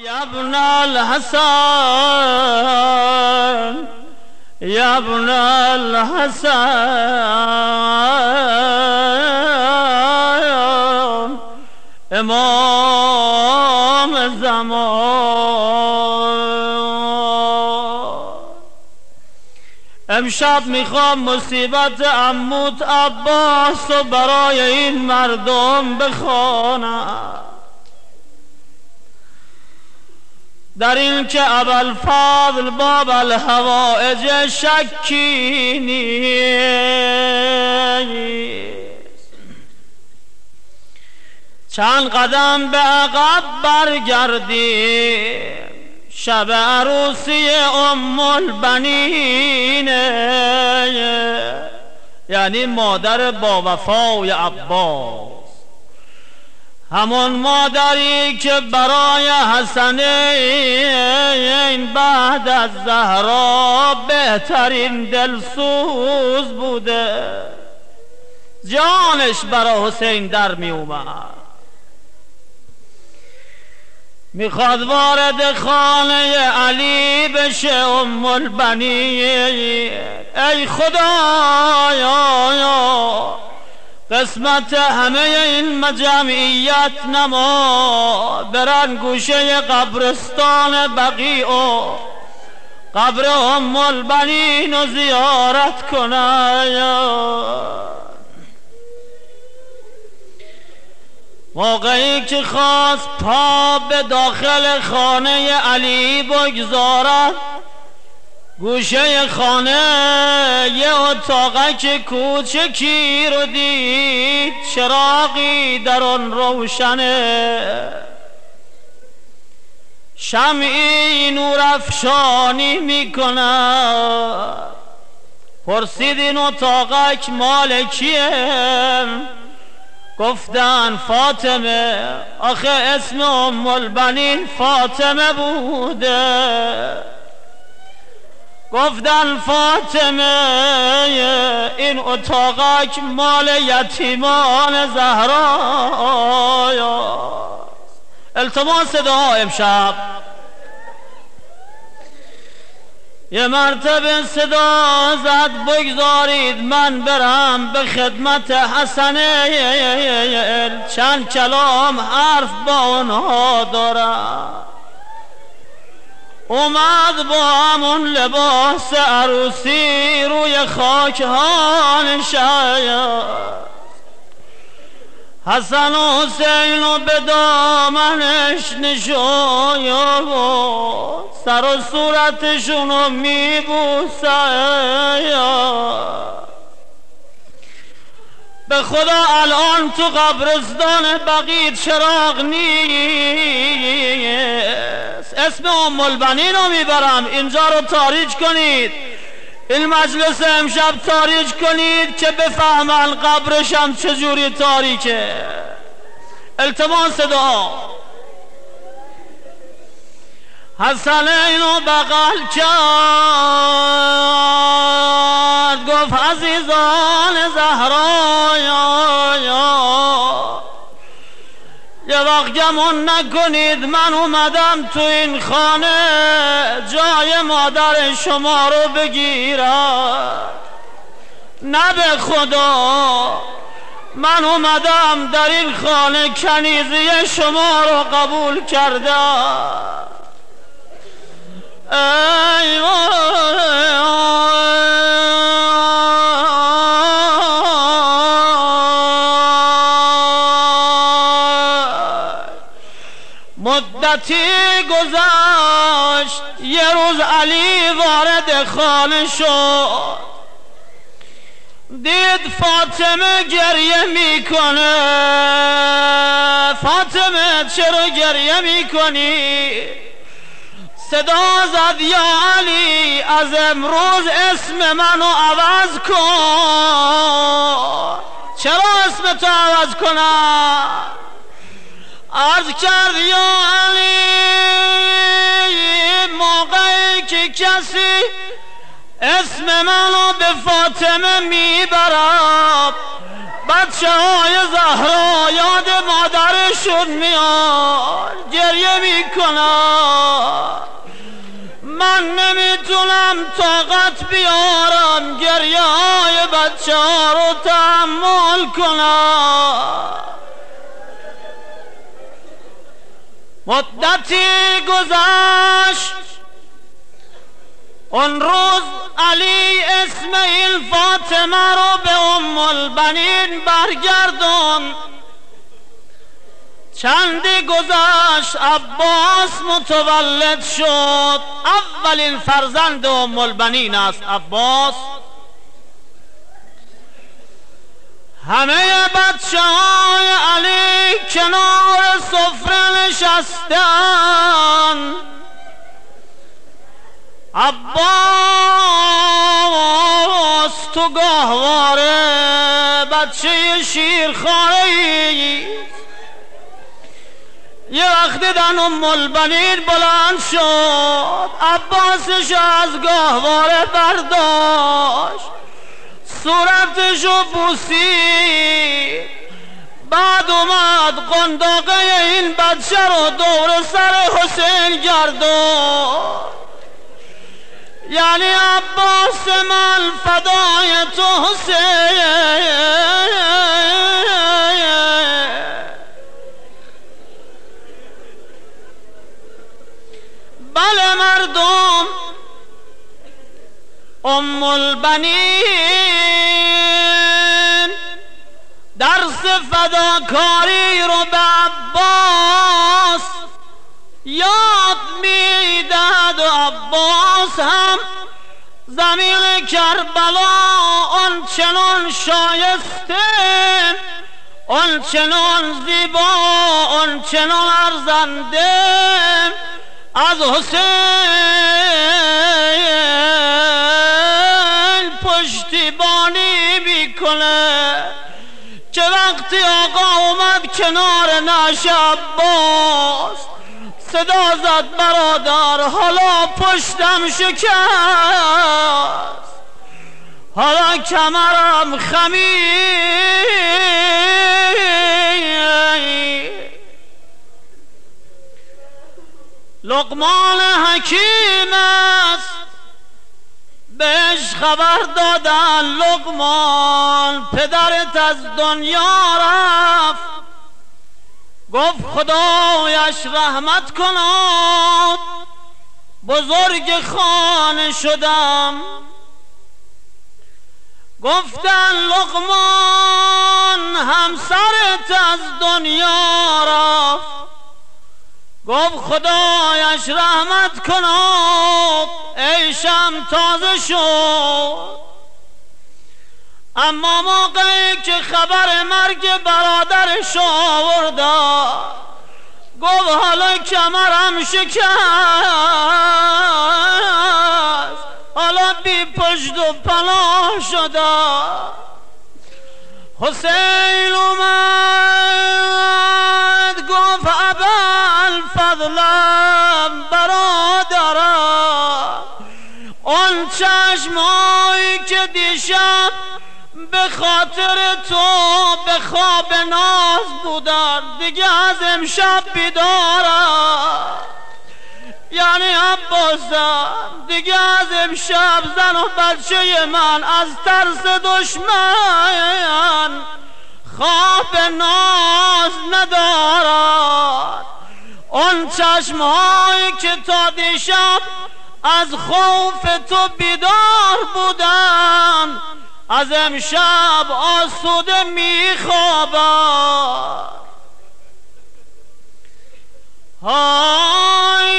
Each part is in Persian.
يا ابن الحسن يا ابن الحسن امام زمان. امشب میخوام مصیبت عموت عباس و برای این مردم بخوانم، در این که ابوالفضل باب الحوائج شکی نیست. چند قدم به عقب برگردیم، شب عروسی ام البنین، یعنی مادر با وفای عباس، همون مادری که برای حسنین بعد از زهرا بهترین دلسوز بوده، جانش برای حسین در می اومد. میخواد وارد خانه علی بشه ام البنین. ای خدایا قسمت همه این جمعیت نما، برن گوشه قبرستان بقیع و قبر ام البنین و زیارت کنن. موقعی که خواست پا به داخل خانه علی بگذارد، گوشه خانه یه اتاقک کوچکی رو دید، چراغی در آن روشنه، شمعی نورافشانی میکنه. پرسید این اتاقک مال کیه؟ گفتن فاطمه. آخه اسم ام البنین فاطمه بوده. گفتن فاطمه این اتاقک مال یتیمان زهرا. التماس دعا امشب. یه مرتبه صدا زد بگذارید من برم به خدمت حسنین، چند کلام حرف با اونها دارم. اومد با همون لباس عروسی روی خاک ها نشست. حسن و حسین و به دامنش نشاید، سر و صورتشونو میبوسه. به خدا الان تو قبرستان بقیع چراغ نیست. اسم ام البنین رو میبرم، اینجا رو تاریج کنید، این مجلس امشب تاریج کنید که بفهمن قبرشم چجوری تاریکه. التماس دعا. حسنینو بغل کرد، گفت عزیزان زهرا یه وقت گمان نکنید من اومدم تو این خانه جای مادر شما رو بگیرم. نه به خدا، من اومدم در این خانه کنیزی شما رو قبول کردم. ای مدتی گذشت، یه روز علی وارد خانه شد، دید فاطمه گریه میکنه. فاطمه چرا گریه میکنی؟ صدا زد یا علی از امروز اسم منو عوض کن. چرا اسم تو عوض کنم؟ عرض کرد یا علی موقعی که کسی اسم منو به فاطمه میبرم، بچه های زهرا یاد مادرشون میاد، گریه میکنم. من نمیتونم طاقت بیارم گریه های بچه ها رو تحمل کنم. مدتی گذشت، اون روز علی اسماعیل فاطمه رو به ام البنین برگردون. چندی گذشت عباس متولد شد. اولین فرزند ام البنین است عباس. همه بچه های علی کنار سفره نشستن. عباس تو گاهواره بچه شیرخواره‌ای. یه وقت دیدن ام البنین بلند شد، عباسش از گاهواره برداشت، صورتشو بوسید، بعد اومد قنداقه این بچه رو دور سر حسین گردون. یعنی عباس من فدای تو حسین. بله مردم، ام البنین درس فداکاری رو به عباس یاد میدهد و عباس هم زمین کربلا آنچنان شایسته، آنچنان زیبا، آنچنان ارزنده از حسین پشتیبانی میکنه که وقتی آقا اومد کنار نعش عباس صدا زد برادر حالا پشتم شکست، حالا کمرم خمید. لقمان حکیم است، بهش خبر دادن لقمان پدرت از دنیا رفت. گفت خدایش رحمت کند، بزرگ خانه شدم. گفتن لقمان همسرت از دنیا رفت. گفت خدایش رحمت کند، عیشم تازه شد. اما موقعی که خبر مرگ برادرش آوردن گفت حالا کمرم شکست، حالا بی پشت و پناه شدم. حسین اومد گفت ابوالفضلم برادرم، اون چشمایی که دیشب به خاطر تو به خواب ناز بودن دیگه از امشب بیدارم. یعنی عباسم دیگه از امشب زن و بچه من از ترس دشمن خواب ناز ندارد. اون چشمهایی که تا دیشب از خوف تو بیدار بودن از امشب آسوده میخوابم. های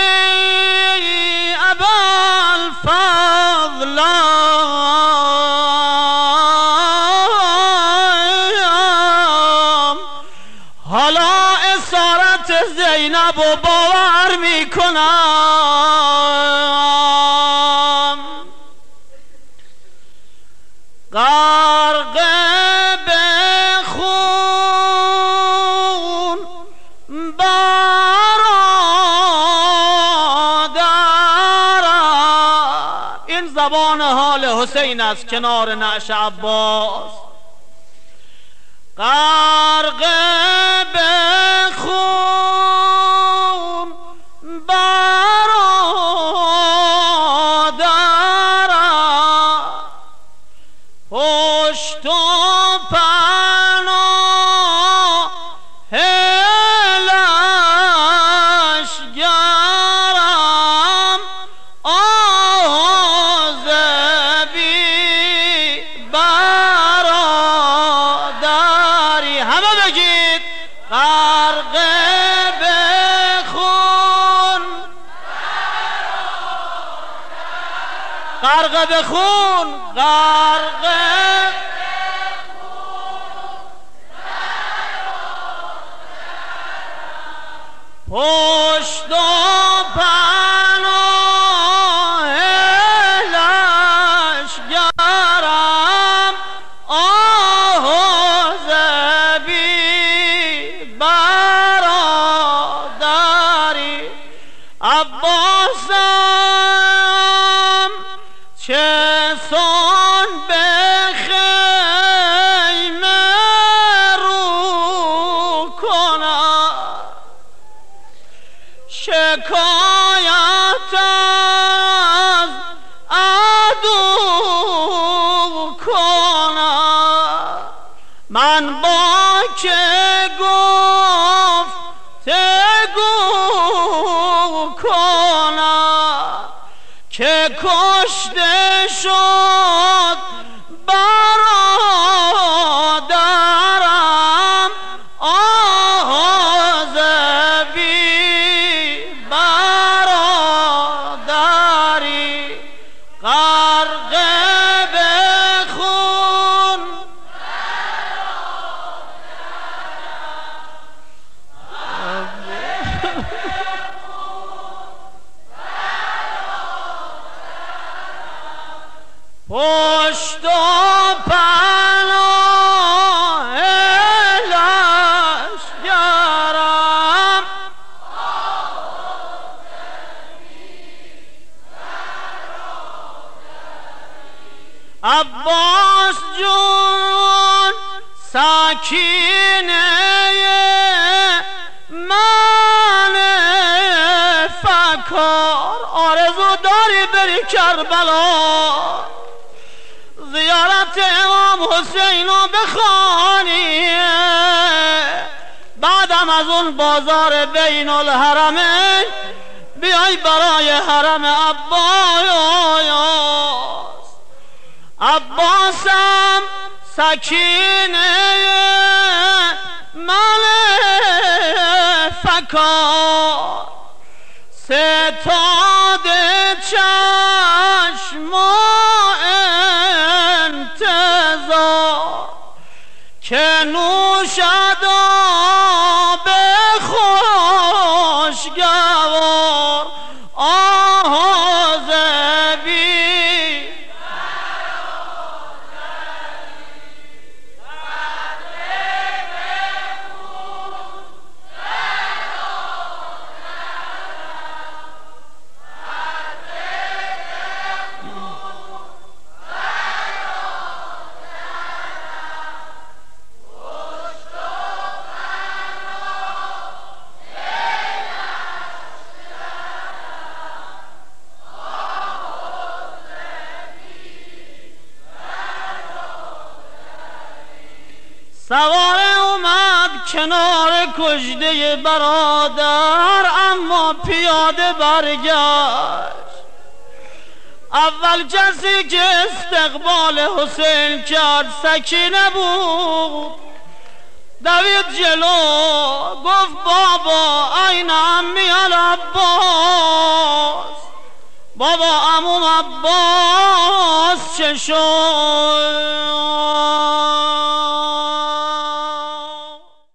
ابوالفضلم، حالا اسارت زینب و باور میکنم. غرق به خون برادرم، این زبان حال حسین است کنار نعش عباس. غرق به خون برادرم پشت و پناه لشگرم آز بی برادری همه بگید غرق به خون غرق به خون غرق پشت و پناه لشگرم آز بی برادری عباسم چه سان به خیمه رو کنم شکایت از عدو کنم من با که گفتگو کنم که کشته شد برادرم آز بی برادری غرق به خون پشت و پناه لشگرم عباس جون سکینه من فکار آرزو داری بری کربلا زیارت امام حسین رو بخوانی بعدم از اون بازار بین الحرمین بیای برای حرم عباس عباسم سکینه من فکار ستاد چشم و انتظار که نوشد آب خوشگوار آز بی سواره اومد کنار کشته برادر اما پیاده برگشت اول کسی که استقبال حسین کرد سکینه بود دوید جلو گفت بابا این عمی العباس بابا عموم عباس چه شد